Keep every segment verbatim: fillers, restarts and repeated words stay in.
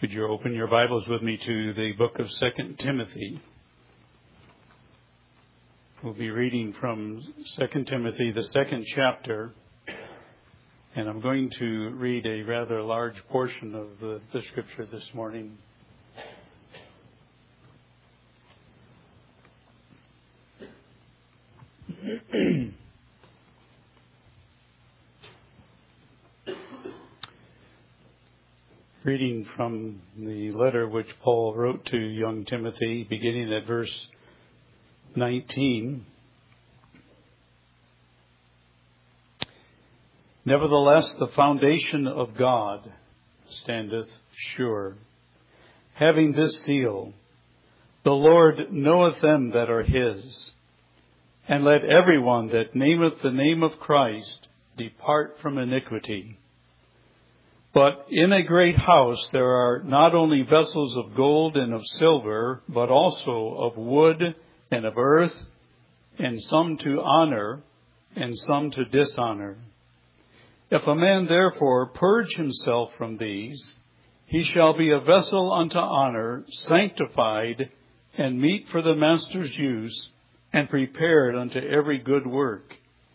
Would you open your Bibles with me to the book of Second Timothy? We'll be reading from Second Timothy, the second chapter, and I'm going to read a rather large portion of the, the scripture this morning. Reading from the letter which Paul wrote to young Timothy, beginning at verse nineteen. Nevertheless, the foundation of God standeth sure, having this seal, the Lord knoweth them that are his. And let everyone that nameth the name of Christ depart from iniquity. But in a great house there are not only vessels of gold and of silver, but also of wood and of earth, and some to honor, and some to dishonor. If a man therefore purge himself from these, he shall be a vessel unto honor, sanctified, and meet for the master's use, and prepared unto every good work.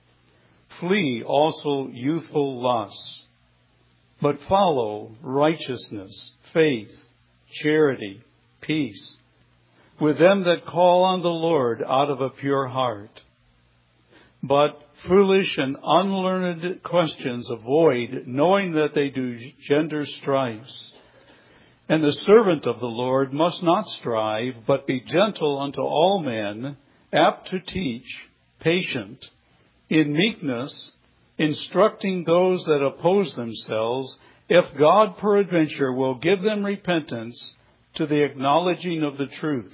Flee also youthful lusts, but follow righteousness, faith, charity, peace, with them that call on the Lord out of a pure heart. But foolish and unlearned questions avoid, knowing that they do gender strifes. And the servant of the Lord must not strive, but be gentle unto all men, apt to teach, patient, in meekness, instructing those that oppose themselves, if God peradventure will give them repentance to the acknowledging of the truth,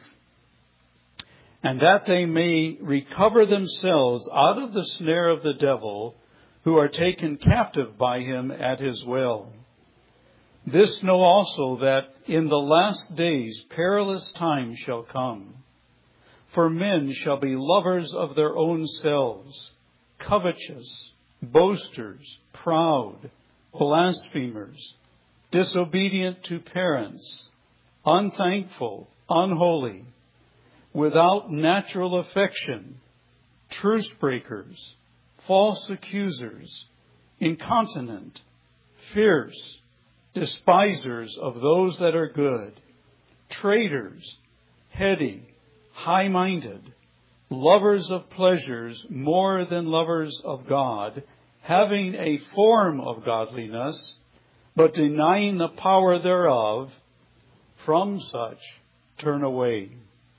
and that they may recover themselves out of the snare of the devil, who are taken captive by him at his will. This know also, that in the last days perilous times shall come. For men shall be lovers of their own selves, covetous, boasters, proud, blasphemers, disobedient to parents, unthankful, unholy, without natural affection, truce breakers, false accusers, incontinent, fierce, despisers of those that are good, traitors, heady, high-minded, lovers of pleasures more than lovers of God, having a form of godliness, but denying the power thereof. From such turn away.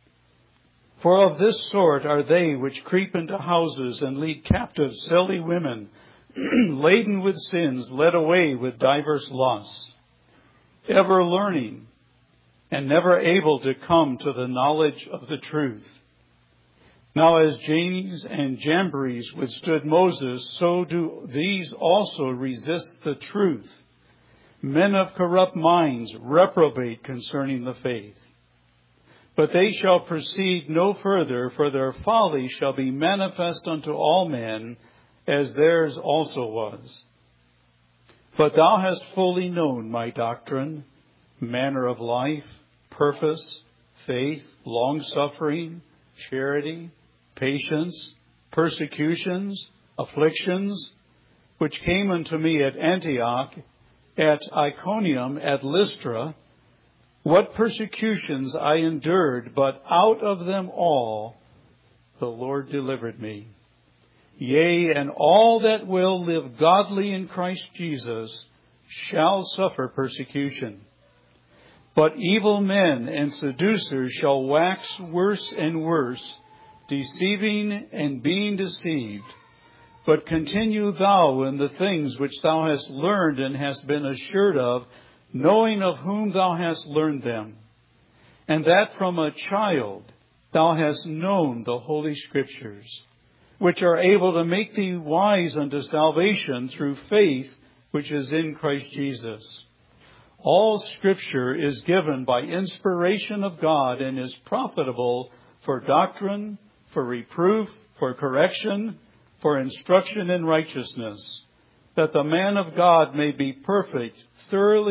For of this sort are they which creep into houses and lead captive silly women, laden with sins, led away with divers lusts, ever learning, and never able to come to the knowledge of the truth. Now as Jannes and Jambres withstood Moses, so do these also resist the truth. Men of corrupt minds reprobate concerning the faith. But they shall proceed no further, for their folly shall be manifest unto all men, as theirs also was. But thou hast fully known my doctrine, manner of life, purpose, faith, long-suffering, charity, patience, persecutions, afflictions, which came unto me at Antioch, at Iconium, at Lystra, what persecutions I endured, but out of them all the Lord delivered me. Yea, and all that will live godly in Christ Jesus shall suffer persecution. But evil men and seducers shall wax worse and worse, deceiving and being deceived. But continue thou in the things which thou hast learned and hast been assured of, knowing of whom thou hast learned them, and that from a child thou hast known the Holy Scriptures, which are able to make thee wise unto salvation through faith which is in Christ Jesus. All Scripture is given by inspiration of God and is profitable for doctrine, for reproof, for correction, for instruction in righteousness, that the man of God may be perfect, thoroughly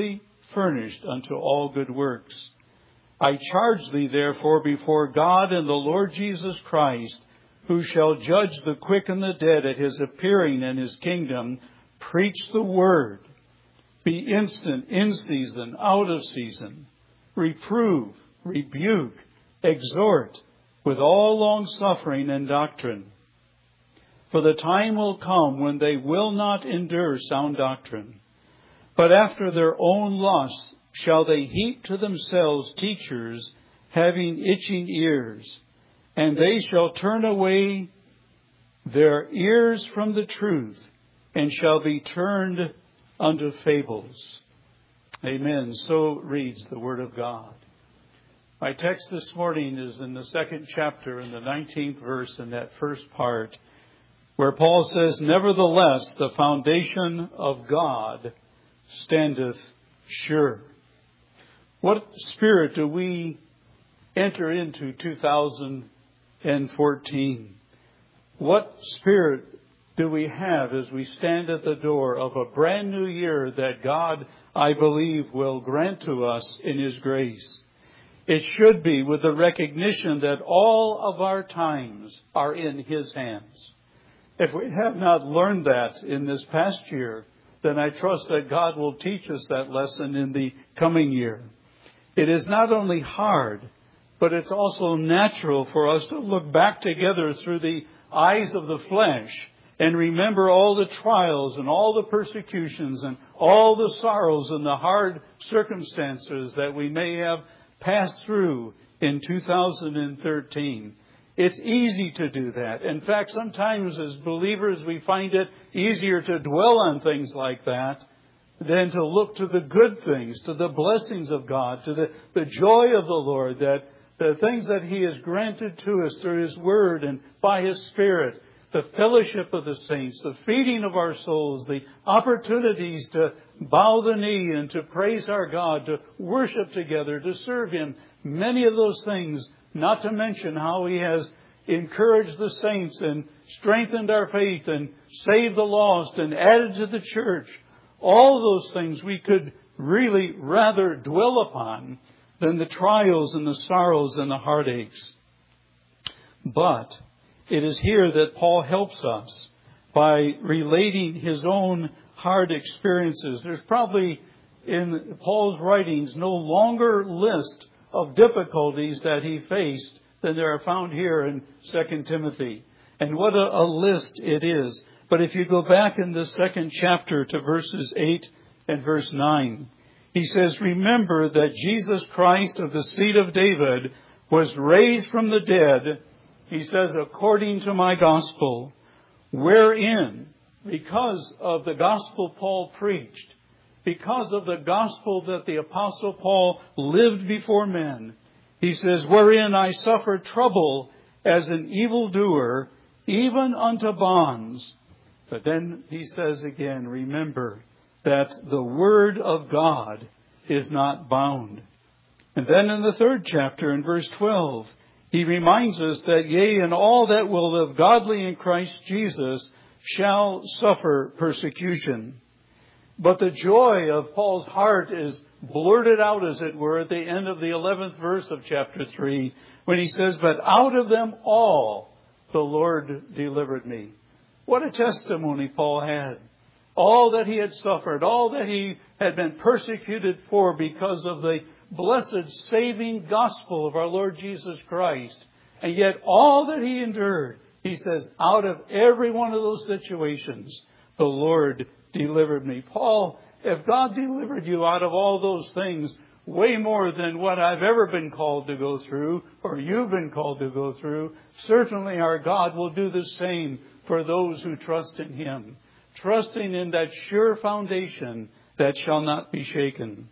furnished unto all good works. I charge thee therefore before God and the Lord Jesus Christ, who shall judge the quick and the dead at his appearing in his kingdom, preach the word. Be instant in season, out of season. Reprove, rebuke, exhort with all long-suffering and doctrine. For the time will come when they will not endure sound doctrine, but after their own lusts shall they heap to themselves teachers having itching ears, and they shall turn away their ears from the truth, and shall be turned unto fables. Amen. So reads the Word of God. My text this morning is in the second chapter, in the nineteenth verse, in that first part, where Paul says, Nevertheless, the foundation of God standeth sure. What spirit do we enter into two thousand fourteen? What spirit do we have as we stand at the door of a brand new year that God, I believe, will grant to us in His grace? It should be with the recognition that all of our times are in His hands. If we have not learned that in this past year, then I trust that God will teach us that lesson in the coming year. It is not only hard, but it's also natural for us to look back together through the eyes of the flesh and remember all the trials and all the persecutions and all the sorrows and the hard circumstances that we may have passed through in two thousand thirteen. It's easy to do that. In fact, sometimes as believers we find it easier to dwell on things like that than to look to the good things, to the blessings of God, to the, the joy of the Lord, that the things that He has granted to us through His Word and by His Spirit, the fellowship of the saints, the feeding of our souls, the opportunities to bow the knee and to praise our God, to worship together, to serve Him. Many of those things, not to mention how He has encouraged the saints and strengthened our faith and saved the lost and added to the church. All those things we could really rather dwell upon than the trials and the sorrows and the heartaches. But it is here that Paul helps us by relating his own hard experiences. There's probably in Paul's writings no longer list of difficulties that he faced than there are found here in Second Timothy. And what a, a list it is. But if you go back in the second chapter to verses eight and verse nine, he says, Remember that Jesus Christ of the seed of David was raised from the dead, he says, according to my gospel, wherein, because of the gospel Paul preached, because of the gospel that the Apostle Paul lived before men, he says, wherein I suffered trouble as an evildoer, even unto bonds. But then he says again, remember that the word of God is not bound. And then in the third chapter, in verse twelve, he reminds us that, yea, and all that will live godly in Christ Jesus shall suffer persecution. But the joy of Paul's heart is blurted out, as it were, at the end of the eleventh verse of chapter three, when he says, But out of them all the Lord delivered me. What a testimony Paul had. All that he had suffered, all that he had been persecuted for because of the blessed saving gospel of our Lord Jesus Christ. And yet all that he endured, he says, out of every one of those situations, the Lord delivered me. Paul, if God delivered you out of all those things, way more than what I've ever been called to go through, or you've been called to go through, certainly our God will do the same for those who trust in Him, trusting in that sure foundation that shall not be shaken.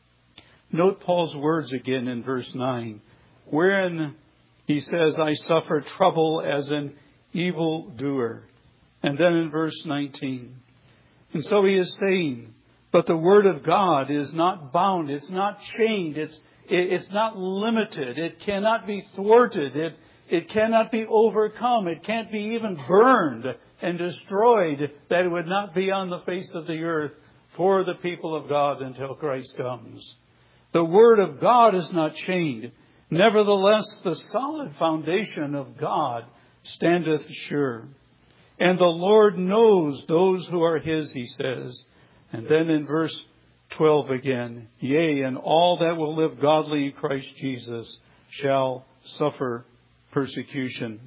Note Paul's words again in verse nine, wherein he says, I suffer trouble as an evildoer. And then in verse nineteen, and so he is saying, but the word of God is not bound, it's not chained, it's it's not limited, it cannot be thwarted, it It cannot be overcome. It can't be even burned and destroyed, that it would not be on the face of the earth. for the people of God until Christ comes. The Word of God is not changed. Nevertheless, the solid foundation of God standeth sure. And the Lord knows those who are His, He says. And then in verse twelve again, yea, and all that will live godly in Christ Jesus shall suffer persecution.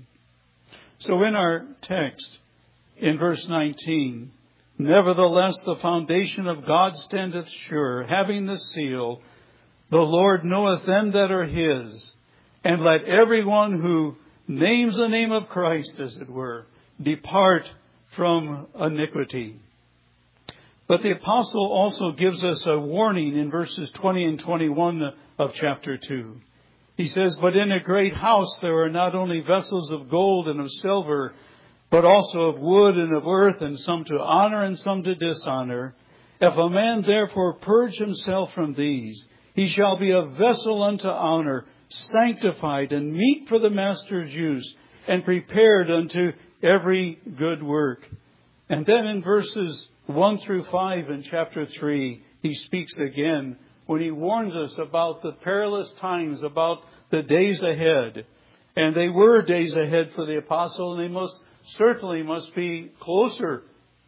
So in our text, in verse nineteen, nevertheless, the foundation of God standeth sure, having the seal, the Lord knoweth them that are His. And let everyone who names the name of Christ, as it were, depart from iniquity. But the apostle also gives us a warning in verses twenty and twenty-one of chapter two. He says, but in a great house there are not only vessels of gold and of silver, but also of wood and of earth, and some to honor and some to dishonor. If a man therefore purge himself from these, he shall be a vessel unto honor, sanctified and meet for the master's use, and prepared unto every good work. And then in verses one through five in chapter three, he speaks again when he warns us about the perilous times, about the days ahead. And they were days ahead for the apostle, and they most certainly must be closer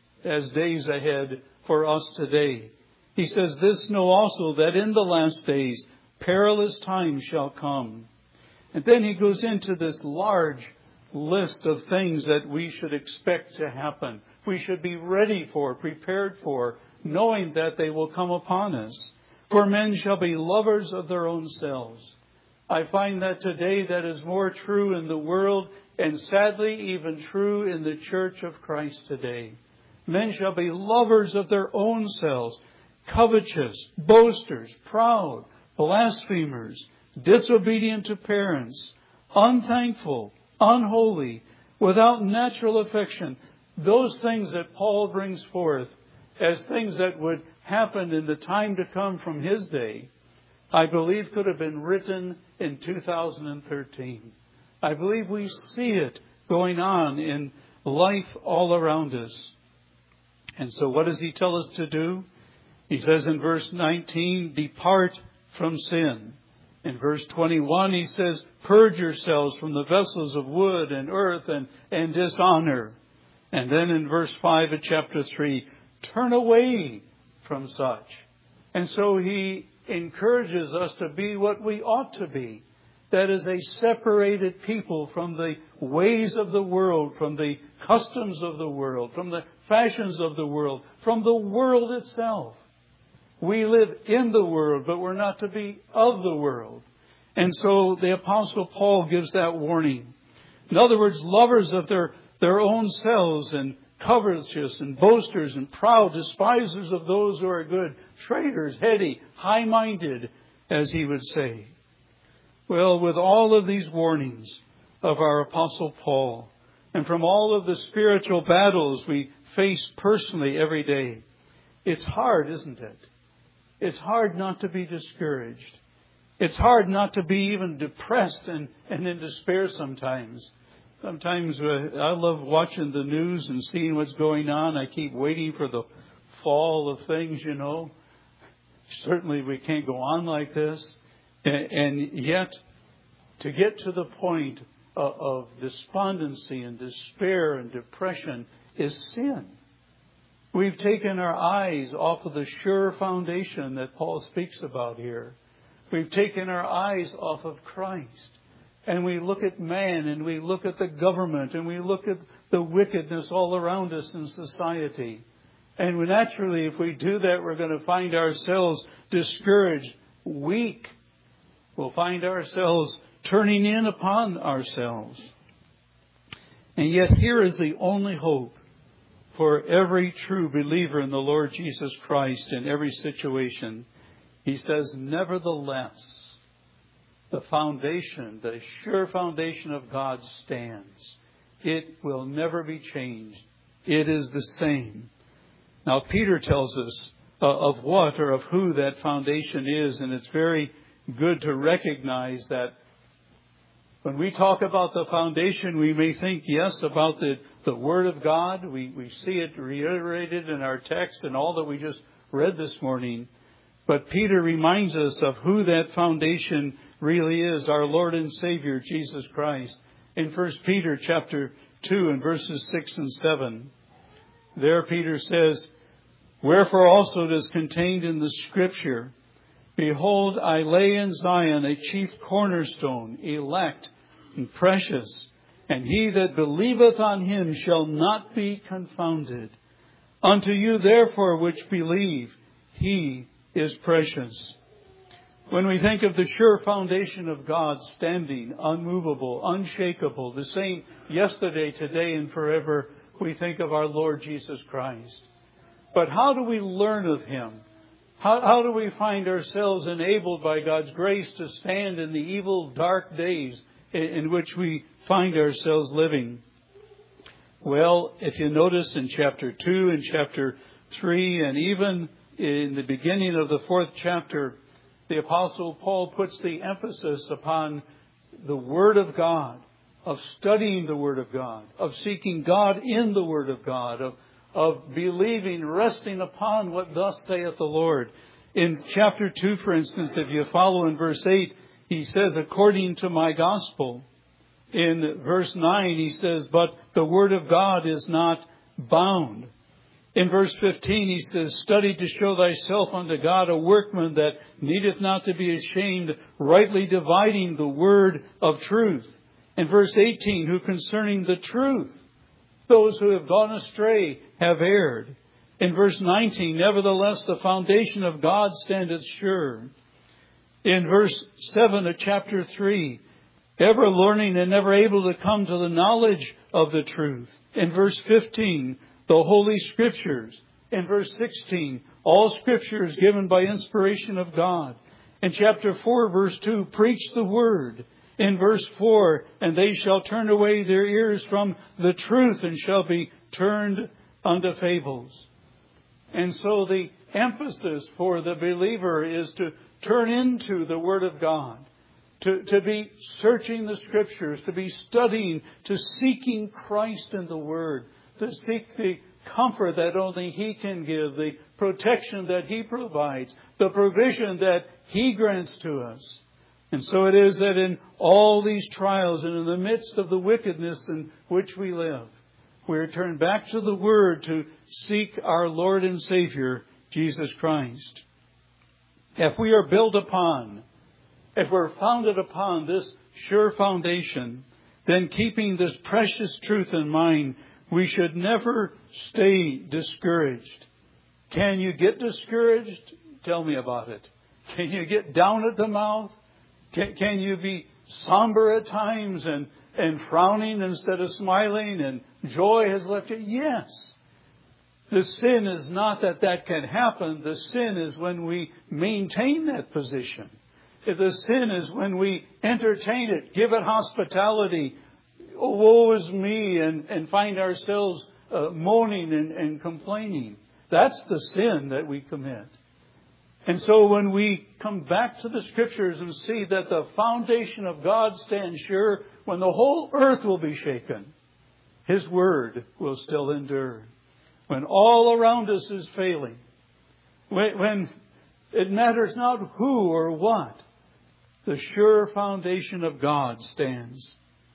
as days ahead for us today. He says, this know also that in the last days perilous times shall come. And then he goes into this large list of things that we should expect to happen. We should be ready for, prepared for, knowing that they will come upon us. For men shall be lovers of their own selves. I find that today that is more true in the world, and sadly even true in the church of Christ today. Men shall be lovers of their own selves, covetous, boasters, proud, blasphemers, disobedient to parents, unthankful, unholy, without natural affection. Those things that Paul brings forth as things that would happen in the time to come from his day, I believe could have been written in two thousand thirteen. I believe we see it going on in life all around us. And so what does he tell us to do? He says in verse nineteen, depart from sin. In verse twenty-one, he says, purge yourselves from the vessels of wood and earth and, and dishonor. And then in verse five of chapter three, turn away from such. And so he encourages us to be what we ought to be. That is a separated people from the ways of the world, from the customs of the world, from the fashions of the world, from the world itself. We live in the world, but we're not to be of the world. And so the Apostle Paul gives that warning. In other words, lovers of their, their own selves, and covetous and boasters and proud, despisers of those who are good, traitors, heady, high-minded, as he would say. Well, with all of these warnings of our Apostle Paul, and from all of the spiritual battles we face personally every day, it's hard, isn't it? It's hard not to be discouraged. It's hard not to be even depressed and, and in despair sometimes. Sometimes uh, I love watching the news and seeing what's going on. I keep waiting for the fall of things, you know. Certainly we can't go on like this. And, and yet, to get to the point of, of despondency and despair and depression is sin. We've taken our eyes off of the sure foundation that Paul speaks about here. We've taken our eyes off of Christ. And we look at man, and we look at the government, and we look at the wickedness all around us in society. And we naturally, if we do that, we're going to find ourselves discouraged, weak. We'll find ourselves turning in upon ourselves. And yet here is the only hope for every true believer in the Lord Jesus Christ in every situation. He says, nevertheless, the foundation, the sure foundation of God stands. It will never be changed. It is the same. Now, Peter tells us uh, of what or of who that foundation is, and it's very good to recognize that when we talk about the foundation, we may think, yes, about the, the Word of God. We, we see it reiterated in our text and all that we just read this morning. But Peter reminds us of who that foundation really is, our Lord and Savior, Jesus Christ. In First Peter chapter two and verses six and seven, there Peter says, "Wherefore also it is contained in the Scripture, Behold, I lay in Zion a chief cornerstone, elect and precious, and he that believeth on him shall not be confounded. Unto you therefore which believe, he is precious." When we think of the sure foundation of God standing, unmovable, unshakable, the same yesterday, today, and forever, we think of our Lord Jesus Christ. But how do we learn of Him? How, how do we find ourselves enabled by God's grace to stand in the evil, dark days in, in which we find ourselves living? Well, if you notice in chapter two and chapter three, and even in the beginning of the fourth chapter, the Apostle Paul puts the emphasis upon the Word of God, of studying the Word of God, of seeking God in the Word of God, of, of believing, resting upon what thus saith the Lord. In chapter two, for instance, if you follow in verse eight, he says, according to my gospel. In verse nine, he says, but the Word of God is not bound. In verse fifteen, he says, study to show thyself unto God a workman that needeth not to be ashamed, rightly dividing the word of truth. In verse eighteen, who concerning the truth, those who have gone astray have erred. In verse nineteen, nevertheless, the foundation of God standeth sure. In verse seven of chapter three, ever learning and never able to come to the knowledge of the truth. In verse fifteen, the Holy Scriptures. In verse sixteen, all Scripture is given by inspiration of God. In chapter four, verse two, preach the Word. In verse four, and they shall turn away their ears from the truth and shall be turned unto fables. And so the emphasis for the believer is to turn into the Word of God. To, to be searching the Scriptures, to be studying, to seeking Christ in the Word, to seek the comfort that only He can give, the protection that He provides, the provision that He grants to us. And so it is that in all these trials and in the midst of the wickedness in which we live, we are turned back to the Word to seek our Lord and Savior, Jesus Christ. If we are built upon, if we're founded upon this sure foundation, then keeping this precious truth in mind, we should never stay discouraged. Can you get discouraged? Tell me about it. Can you get down at the mouth? Can, can you be somber at times and, and frowning instead of smiling and joy has left you? Yes. The sin is not that that can happen. The sin is when we maintain that position. If the sin is when we entertain it, give it hospitality, oh, woe is me, and, and find ourselves uh, moaning and, and complaining. That's the sin that we commit. And so when we come back to the Scriptures and see that the foundation of God stands sure, when the whole earth will be shaken, His Word will still endure. When all around us is failing, when, when it matters not who or what, the sure foundation of God stands.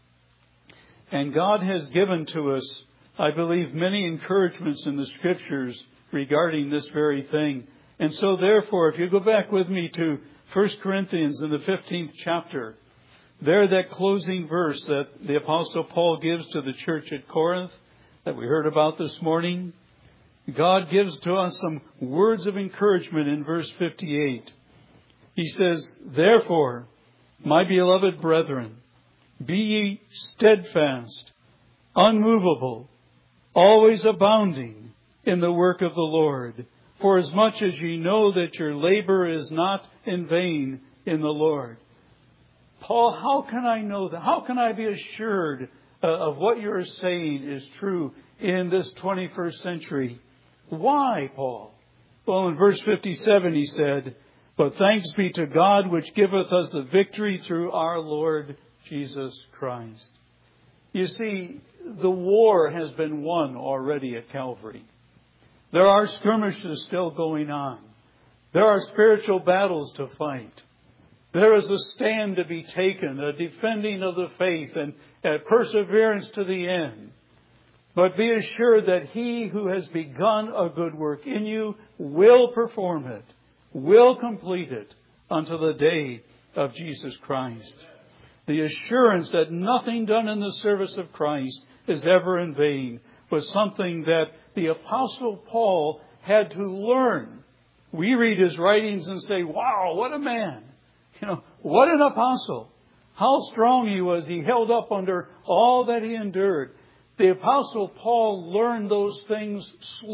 And God has given to us, I believe, many encouragements in the Scriptures regarding this very thing. And so therefore, if you go back with me to First Corinthians in the fifteenth chapter, there that closing verse that the Apostle Paul gives to the church at Corinth that we heard about this morning, God gives to us some words of encouragement in verse fifty-eight. He says, therefore, my beloved brethren, be ye steadfast, unmovable, always abounding in the work of the Lord, for as much as ye know that your labor is not in vain in the Lord. Paul, how can I know that? How can I be assured uh, of what you're saying is true in this twenty-first century? Why, Paul? Well, in verse fifty-seven he said, but thanks be to God which giveth us the victory through our Lord Jesus Christ. You see, the war has been won already at Calvary. There are skirmishes still going on. There are spiritual battles to fight. There is a stand to be taken, a defending of the faith and a perseverance to the end. But be assured that He who has begun a good work in you will perform it, will complete it until the day of Jesus Christ. The assurance that nothing done in the service of Christ is ever in vain was something that the Apostle Paul had to learn. We read his writings and say, wow, what a man. You know, what an apostle. How strong he was. He held up under all that he endured. The Apostle Paul learned those things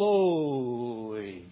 slowly.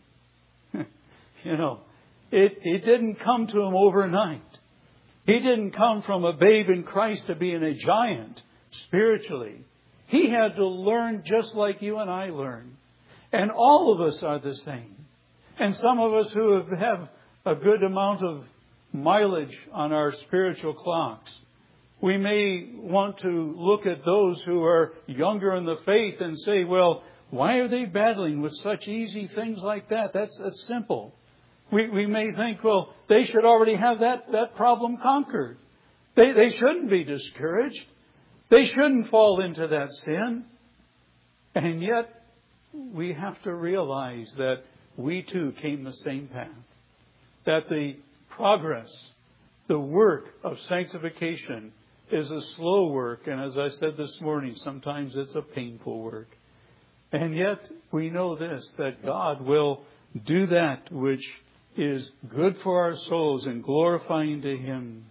You know, it, it didn't come to him overnight. He didn't come from a babe in Christ to being a giant spiritually. He had to learn just like you and I learn. And all of us are the same. And some of us who have, have a good amount of mileage on our spiritual clocks, we may want to look at those who are younger in the faith and say, well, why are they battling with such easy things like that? That's, that's simple. We, we may think, well, they should already have that, that problem conquered. They, they shouldn't be discouraged. They shouldn't fall into that sin. And yet, we have to realize that we too came the same path. That the progress, the work of sanctification is a slow work. And as I said this morning, sometimes it's a painful work. And yet we know this, that God will do that which is good for our souls and glorifying to Him.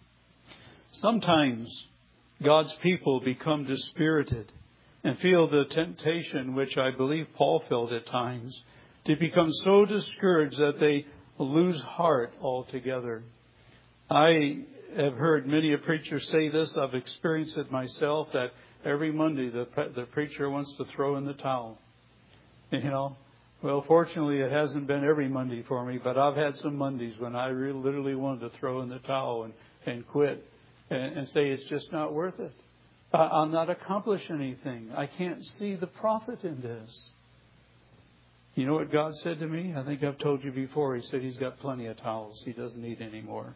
Sometimes God's people become dispirited and feel the temptation, which I believe Paul felt at times, to become so discouraged that they lose heart altogether. I have heard many a preacher say this. I've experienced it myself, that every Monday the, the preacher wants to throw in the towel. You know, well, fortunately it hasn't been every Monday for me, but I've had some Mondays when I really literally wanted to throw in the towel and, and quit and, and say it's just not worth it. I, I'll not accomplish anything. I can't see the profit in this. You know what God said to me? I think I've told you before. He said He's got plenty of towels. He doesn't need any more.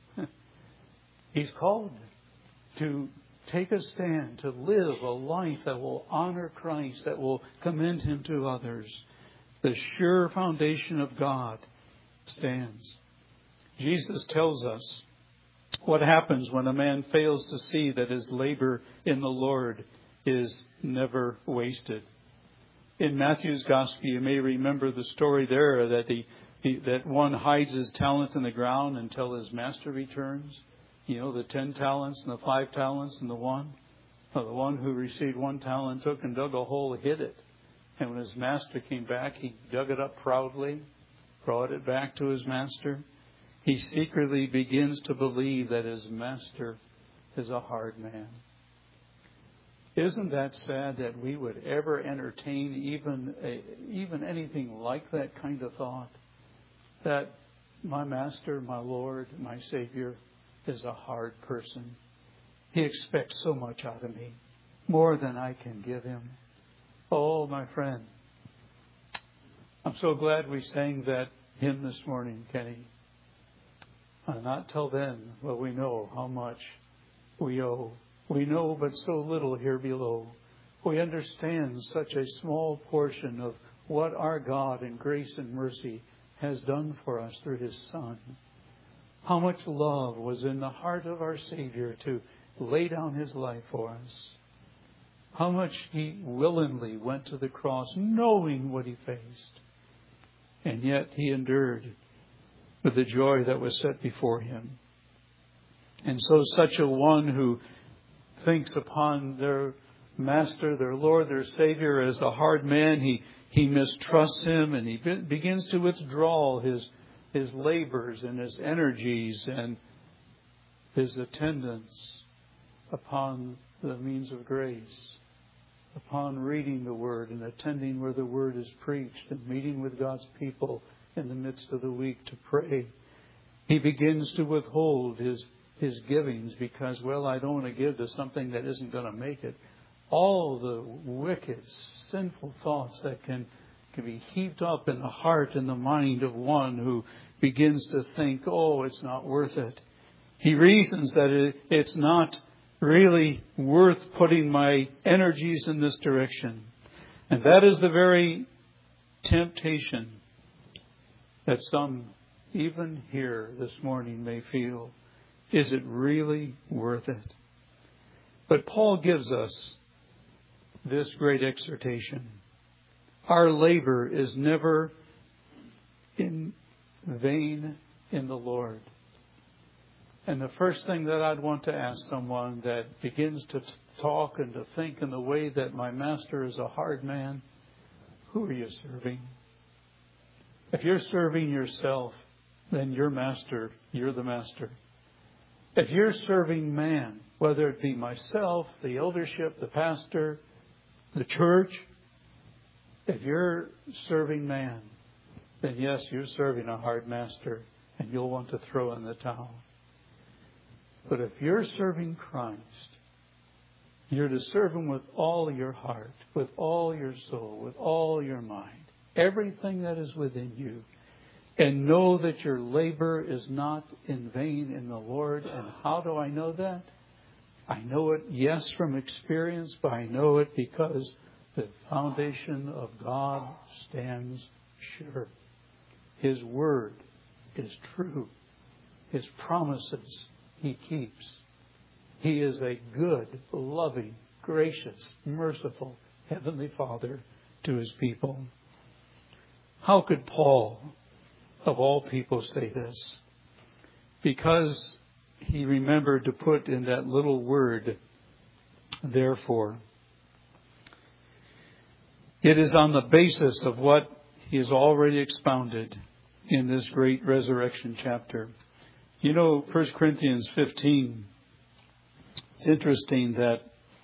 He's called to take a stand, to live a life that will honor Christ, that will commend Him to others. The sure foundation of God stands. Jesus tells us what happens when a man fails to see that his labor in the Lord is never wasted. In Matthew's Gospel, you may remember the story there that he, he, that one hides his talent in the ground until his master returns. You know, the ten talents and the five talents and the one. Well, the one who received one talent took and dug a hole, hid it. And when his master came back, he dug it up proudly, brought it back to his master. He secretly begins to believe that his master is a hard man. Isn't that sad that we would ever entertain even a, even anything like that kind of thought? That my master, my Lord, my Savior is a hard person. He expects so much out of me, more than I can give Him. Oh, my friend, I'm so glad we sang that hymn this morning, Kenny. And not till then will we know how much we owe. We know but so little here below. We understand such a small portion of what our God in grace and mercy has done for us through His Son. How much love was in the heart of our Savior to lay down His life for us. How much He willingly went to the cross knowing what He faced. And yet He endured with the joy that was set before Him. And so such a one who thinks upon their master, their Lord, their Savior as a hard man, he, he mistrusts Him and he be, begins to withdraw his, his labors and his energies and his attendance upon the means of grace, upon reading the Word and attending where the Word is preached and meeting with God's people in the midst of the week to pray. He begins to withhold his his givings because, well, I don't want to give to something that isn't going to make it. All the wicked, sinful thoughts that can can be heaped up in the heart and the mind of one who begins to think, oh, it's not worth it. He reasons that it, it's not really worth putting my energies in this direction. And that is the very temptation that some, even here this morning, may feel. Is it really worth it? But Paul gives us this great exhortation. Our labor is never in vain in the Lord. And the first thing that I'd want to ask someone that begins to talk and to think in the way that my master is a hard man, who are you serving? If you're serving yourself, then your master, you're the master. If you're serving man, whether it be myself, the eldership, the pastor, the church, if you're serving man, then yes, you're serving a hard master and you'll want to throw in the towel. But if you're serving Christ, you're to serve Him with all your heart, with all your soul, with all your mind, everything that is within you. And know that your labor is not in vain in the Lord. And how do I know that? I know it, yes, from experience, but I know it because the foundation of God stands sure. His word is true. His promises He keeps. He is a good, loving, gracious, merciful Heavenly Father to His people. How could Paul, of all people, say this? Because he remembered to put in that little word, therefore. It is on the basis of what he has already expounded in this great resurrection chapter. You know, First Corinthians fifteen, it's interesting that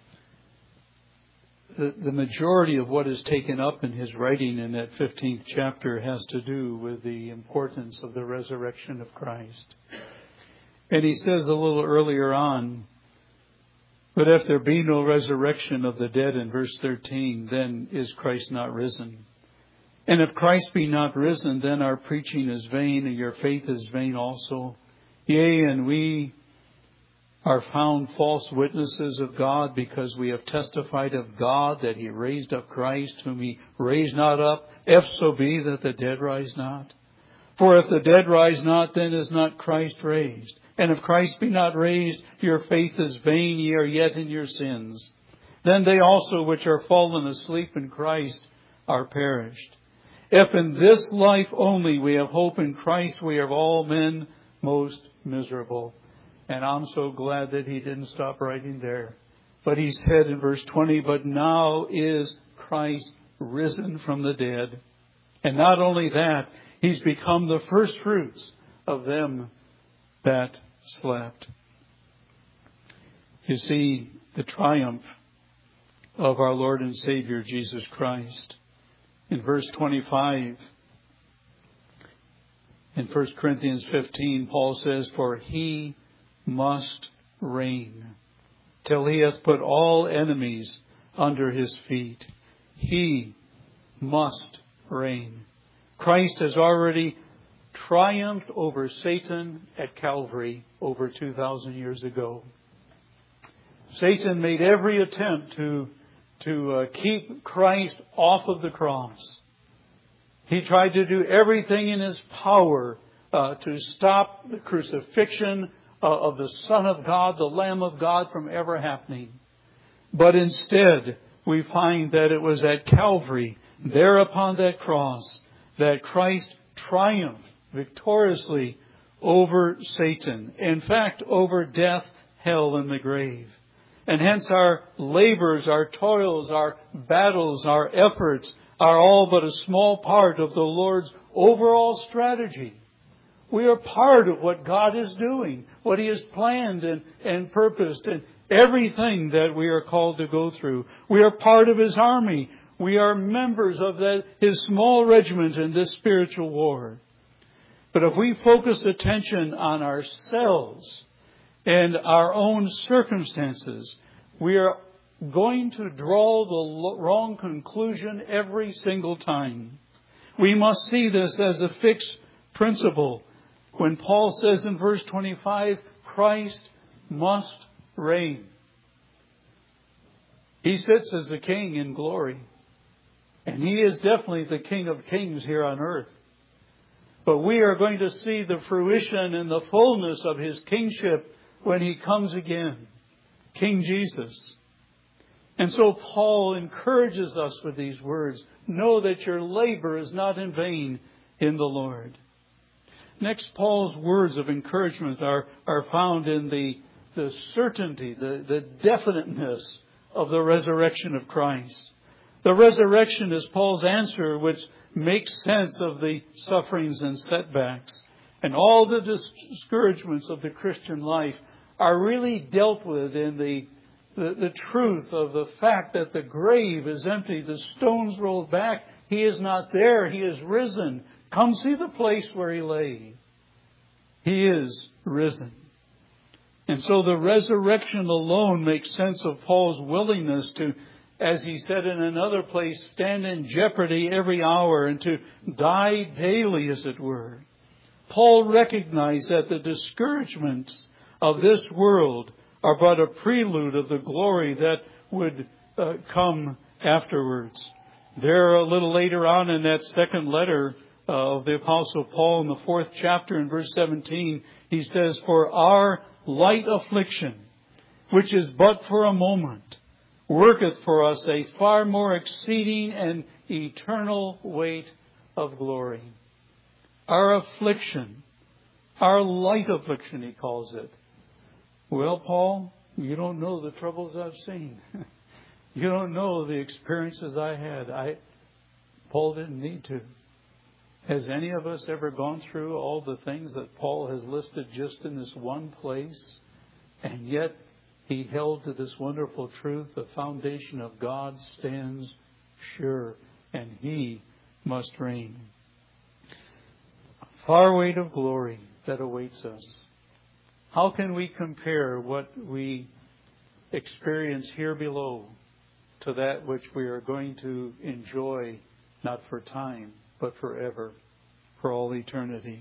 the, the majority of what is taken up in his writing in that fifteenth chapter has to do with the importance of the resurrection of Christ. And he says a little earlier on, but if there be no resurrection of the dead in verse thirteen, then is Christ not risen? And if Christ be not risen, then our preaching is vain, and your faith is vain also. Yea, and we are found false witnesses of God, because we have testified of God that He raised up Christ, whom He raised not up, if so be that the dead rise not. For if the dead rise not, then is not Christ raised. And if Christ be not raised, your faith is vain, ye are yet in your sins. Then they also which are fallen asleep in Christ are perished. If in this life only we have hope in Christ, we are of all men most miserable. And I'm so glad that he didn't stop writing there. But he said in verse twenty, but now is Christ risen from the dead. And not only that, He's become the first fruits of them that slept. You see the triumph of our Lord and Savior Jesus Christ. In verse twenty-five, in First Corinthians fifteen, Paul says, for He must reign till He hath put all enemies under His feet. He must reign. Christ has already triumphed over Satan at Calvary over two thousand years ago. Satan made every attempt to, to uh, keep Christ off of the cross. He tried to do everything in his power uh, to stop the crucifixion uh, of the Son of God, the Lamb of God, from ever happening. But instead, we find that it was at Calvary, there upon that cross, that Christ triumphed victoriously over Satan. In fact, over death, hell, and the grave. And hence our labors, our toils, our battles, our efforts are all but a small part of the Lord's overall strategy. We are part of what God is doing, what He has planned and, and purposed, and everything that we are called to go through. We are part of His army. We are members of that, His small regiment in this spiritual war. But if we focus attention on ourselves and our own circumstances, we are going to draw the wrong conclusion every single time. We must see this as a fixed principle. When Paul says in verse twenty-five, Christ must reign. He sits as a king in glory. And He is definitely the King of Kings here on earth. But we are going to see the fruition and the fullness of His kingship when He comes again. King Jesus. And so Paul encourages us with these words. Know that your labor is not in vain in the Lord. Next, Paul's words of encouragement are, are found in the, the certainty, the, the definiteness of the resurrection of Christ. The resurrection is Paul's answer, which makes sense of the sufferings and setbacks. And all the discouragements of the Christian life are really dealt with in the, the, the truth of the fact that the grave is empty, the stones rolled back. He is not there. He is risen. Come see the place where He lay. He is risen. And so the resurrection alone makes sense of Paul's willingness to, as he said in another place, stand in jeopardy every hour and to die daily, as it were. Paul recognized that the discouragements of this world are but a prelude of the glory that would uh, come afterwards. There, a little later on in that second letter uh, of the Apostle Paul, in the fourth chapter in verse seventeen, he says, For our light affliction, which is but for a moment, worketh for us a far more exceeding and eternal weight of glory. Our affliction, our light affliction, he calls it. Well, Paul, you don't know the troubles I've seen. You don't know the experiences I had. I, Paul didn't need to. Has any of us ever gone through all the things that Paul has listed just in this one place? And yet he held to this wonderful truth. The foundation of God stands sure, and He must reign. A far weight of glory that awaits us. How can we compare what we experience here below to that which we are going to enjoy, not for time, but forever, for all eternity?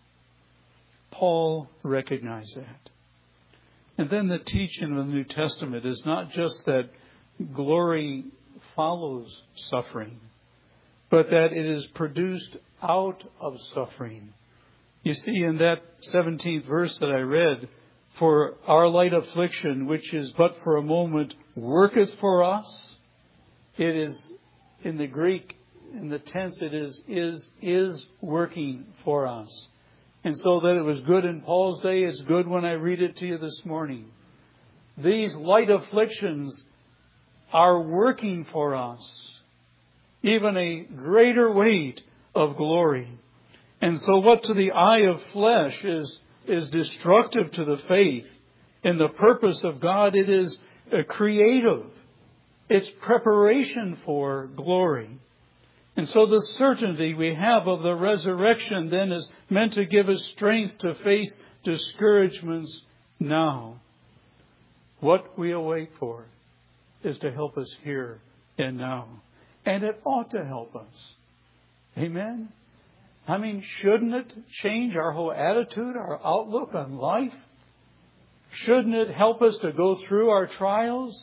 Paul recognized that. And then the teaching of the New Testament is not just that glory follows suffering, but that it is produced out of suffering. You see, in that seventeenth verse that I read, for our light affliction, which is but for a moment, worketh for us. It is, in the Greek, in the tense, it is, is, is working for us. And so that it was good in Paul's day, it's good when I read it to you this morning. These light afflictions are working for us even a greater weight of glory. And so what to the eye of flesh is, is destructive to the faith, in the purpose of God, it is creative. It's preparation for glory. And so the certainty we have of the resurrection then is meant to give us strength to face discouragements now. What we await for is to help us here and now. And it ought to help us. Amen? I mean, shouldn't it change our whole attitude, our outlook on life? Shouldn't it help us to go through our trials?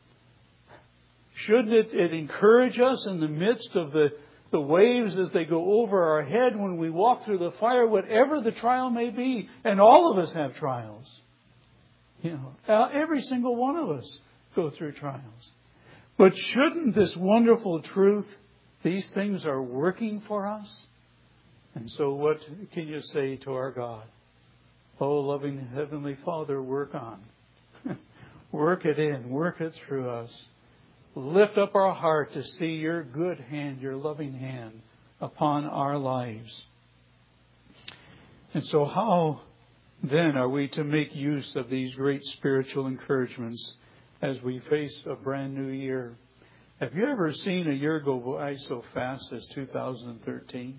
Shouldn't it, it encourage us in the midst of the, the waves as they go over our head when we walk through the fire, whatever the trial may be? And all of us have trials. You know, every single one of us go through trials. But shouldn't this wonderful truth, these things are working for us? And so what can you say to our God? Oh, loving Heavenly Father, work on. Work it in. Work it through us. Lift up our heart to see your good hand, your loving hand upon our lives. And so how then are we to make use of these great spiritual encouragements as we face a brand new year? Have you ever seen a year go by so fast as two thousand thirteen?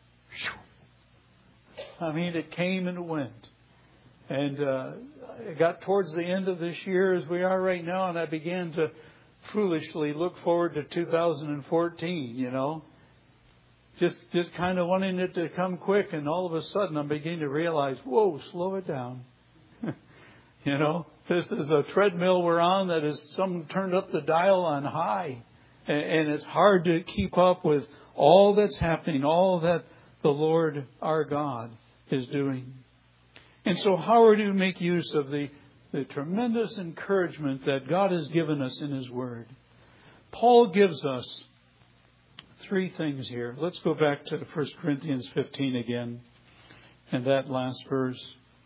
I mean, it came and it went. And uh, it got towards the end of this year as we are right now, and I began to foolishly look forward to two thousand fourteen, you know. Just just kind of wanting it to come quick, and all of a sudden I'm beginning to realize, whoa, slow it down. You know, this is a treadmill we're on that is someone turned up the dial on high. And, and it's hard to keep up with all that's happening, all that the Lord our God is doing. And so how are we to make use of the, the tremendous encouragement that God has given us in His Word? Paul gives us three things here. Let's go back to First Corinthians fifteen again, and that last verse.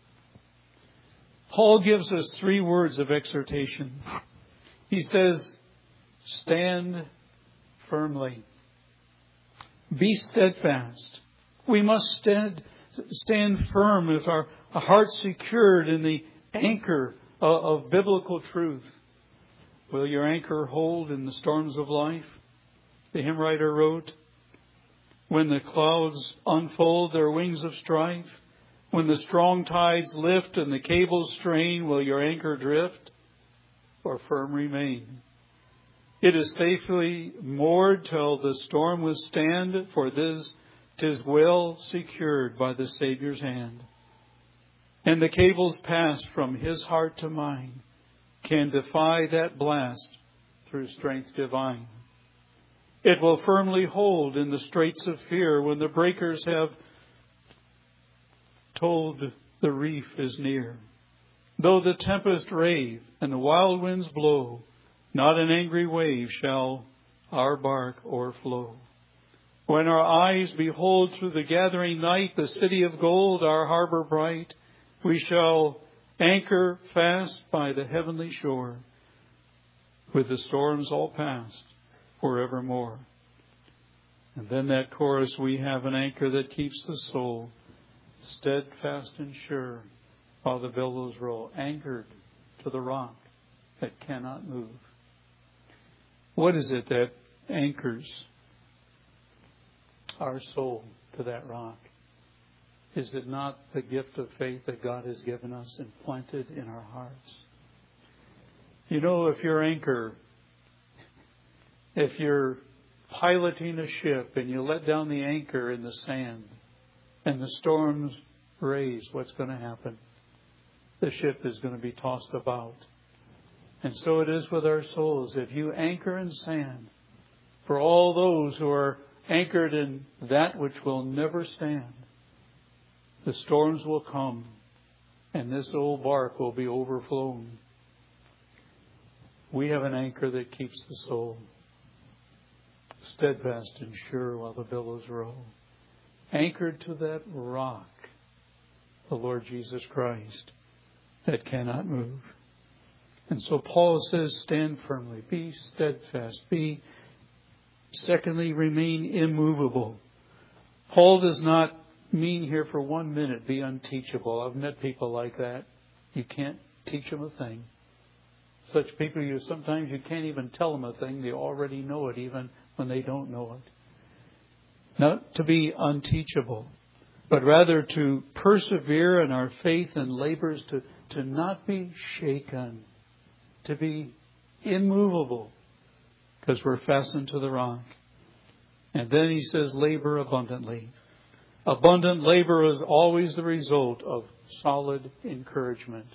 Paul gives us three words of exhortation. He says, stand firmly. Be steadfast. We must stand, stand firm with our hearts secured in the anchor of, of biblical truth. Will your anchor hold in the storms of life? The hymn writer wrote, when the clouds unfold their wings of strife, when the strong tides lift and the cables strain, will your anchor drift or firm remain? It is safely moored till the storm withstand, for this 'tis well secured by the Savior's hand. And the cables passed from His heart to mine can defy that blast through strength divine. It will firmly hold in the straits of fear when the breakers have told the reef is near. Though the tempest rave and the wild winds blow, not an angry wave shall our bark o'erflow. When our eyes behold through the gathering night the city of gold, our harbor bright, we shall anchor fast by the heavenly shore, with the storms all past forevermore. And then that chorus, we have an anchor that keeps the soul steadfast and sure while the billows roll, anchored to the rock that cannot move. What is it that anchors our soul to that rock? Is it not the gift of faith that God has given us and planted in our hearts? You know, if your anchor, if you're piloting a ship and you let down the anchor in the sand and the storms raise, what's going to happen? The ship is going to be tossed about. And so it is with our souls. If you anchor in sand, for all those who are anchored in that which will never stand, the storms will come and this old bark will be overflown. We have an anchor that keeps the soul steadfast and sure while the billows roll, anchored to that rock, the Lord Jesus Christ, that cannot move. And so Paul says, stand firmly, be steadfast, be, secondly, remain immovable. Paul does not mean here for one minute be unteachable. I've met people like that. You can't teach them a thing. Such people, you sometimes you can't even tell them a thing. They already know it even when they don't know it. Not to be unteachable, but rather to persevere in our faith and labors, to, to not be shaken, to be immovable, because we're fastened to the rock. And then he says, labor abundantly. Abundant labor is always the result of solid encouragement.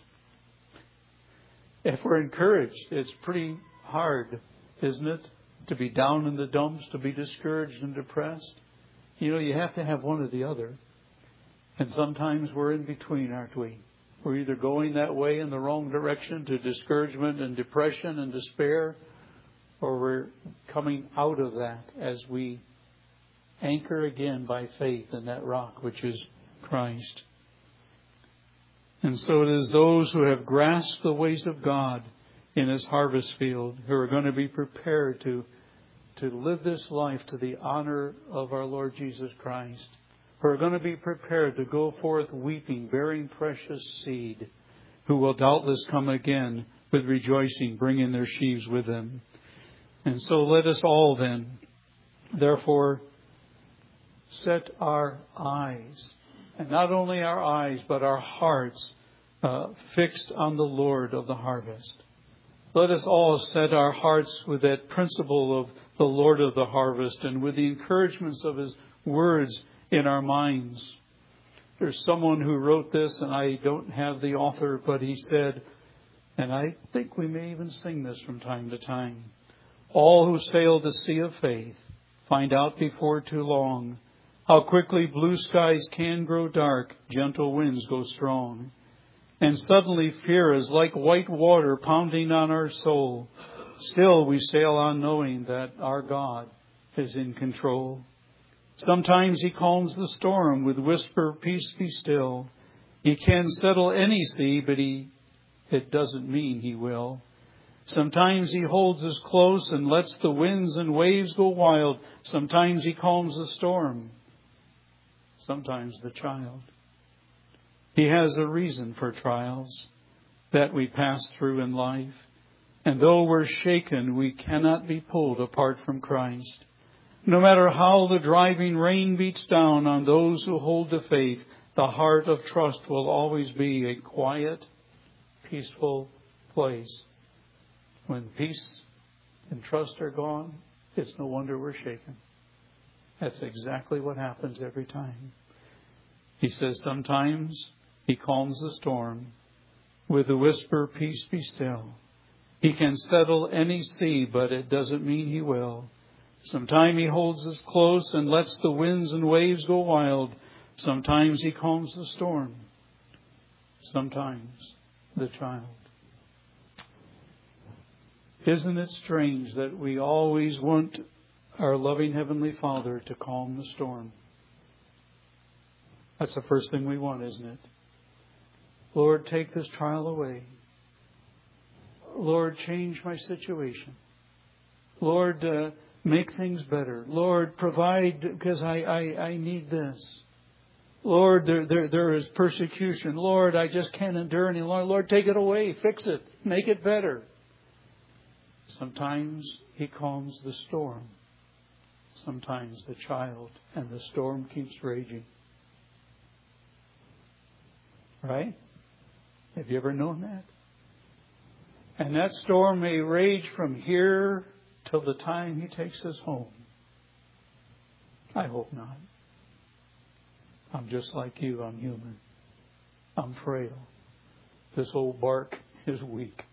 If we're encouraged, it's pretty hard, isn't it, to be down in the dumps, to be discouraged and depressed. You know, you have to have one or the other. And sometimes we're in between, aren't we? We're either going that way in the wrong direction to discouragement and depression and despair, or we're coming out of that as we anchor again by faith in that rock, which is Christ. And so it is those who have grasped the ways of God in His harvest field who are going to be prepared to, to live this life to the honor of our Lord Jesus Christ, who are going to be prepared to go forth weeping, bearing precious seed, who will doubtless come again with rejoicing, bringing their sheaves with them. And so let us all then, therefore, set our eyes, and not only our eyes, but our hearts uh, fixed on the Lord of the harvest. Let us all set our hearts with that principle of the Lord of the harvest and with the encouragements of His words in our minds. There's someone who wrote this, and I don't have the author, but he said, and I think we may even sing this from time to time, all who sail the sea of faith find out before too long how quickly blue skies can grow dark, gentle winds go strong. And suddenly fear is like white water pounding on our soul. Still we sail on knowing that our God is in control. Sometimes He calms the storm with whisper, peace be still. He can settle any sea, but He, it doesn't mean He will. Sometimes He holds us close and lets the winds and waves go wild. Sometimes He calms the storm. Sometimes the child. He has a reason for trials that we pass through in life. And though we're shaken, we cannot be pulled apart from Christ. No matter how the driving rain beats down on those who hold to faith, the heart of trust will always be a quiet, peaceful place. When peace and trust are gone, it's no wonder we're shaken. That's exactly what happens every time. He says sometimes He calms the storm with the whisper, peace be still. He can settle any sea, but it doesn't mean He will. Sometimes He holds us close and lets the winds and waves go wild. Sometimes He calms the storm. Sometimes the child. Isn't it strange that we always want our loving Heavenly Father to calm the storm? That's the first thing we want, isn't it? Lord, take this trial away. Lord, change my situation. Lord, uh, make things better. Lord, provide because I, I, I need this. Lord, there, there, there is persecution. Lord, I just can't endure any longer. Lord, take it away. Fix it. Make it better. Sometimes He calms the storm. Sometimes the child, and the storm keeps raging. Right? Have you ever known that? And that storm may rage from here till the time He takes us home. I hope not. I'm just like you. I'm human. I'm frail. This old bark is weak.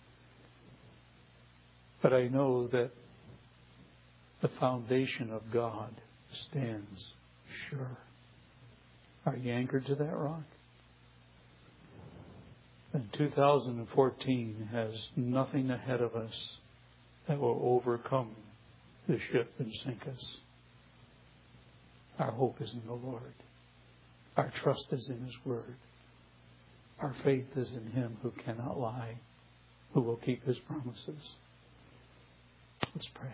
But I know that the foundation of God stands sure. Are you anchored to that rock? And two thousand fourteen has nothing ahead of us that will overcome the ship and sink us. Our hope is in the Lord. Our trust is in His Word. Our faith is in Him who cannot lie, who will keep His promises. Let's pray.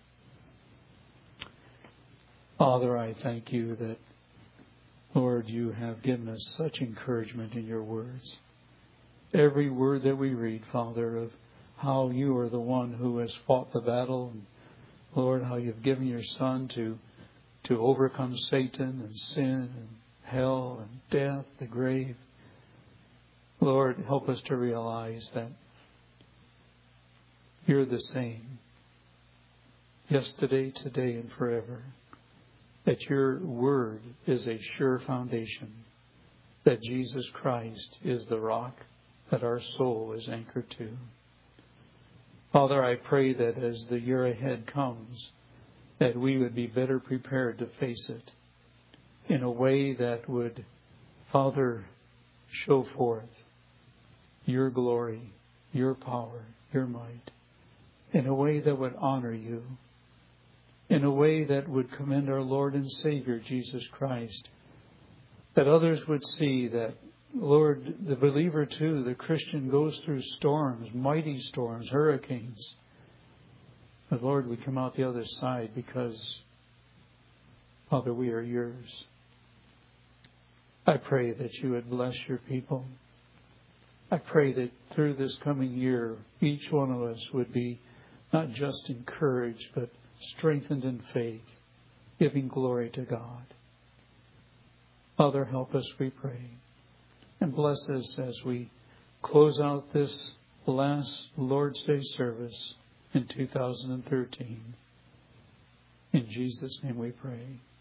Father, I thank You that, Lord, You have given us such encouragement in Your words. Every word that we read, Father, of how You are the one who has fought the battle. And Lord, how You've given Your Son to, to overcome Satan and sin and hell and death, the grave. Lord, help us to realize that You're the same. Yesterday, today, and forever. That Your Word is a sure foundation. That Jesus Christ is the rock that our soul is anchored to. Father, I pray that as the year ahead comes, that we would be better prepared to face it in a way that would, Father, show forth Your glory, Your power, Your might, in a way that would honor You, in a way that would commend our Lord and Savior, Jesus Christ, that others would see that, Lord, the believer too, the Christian goes through storms, mighty storms, hurricanes. But Lord, we come out the other side because, Father, we are Yours. I pray that You would bless Your people. I pray that through this coming year, each one of us would be not just encouraged, but strengthened in faith, giving glory to God. Father, help us, we pray. And bless us as we close out this last Lord's Day service in two thousand thirteen. In Jesus' name we pray.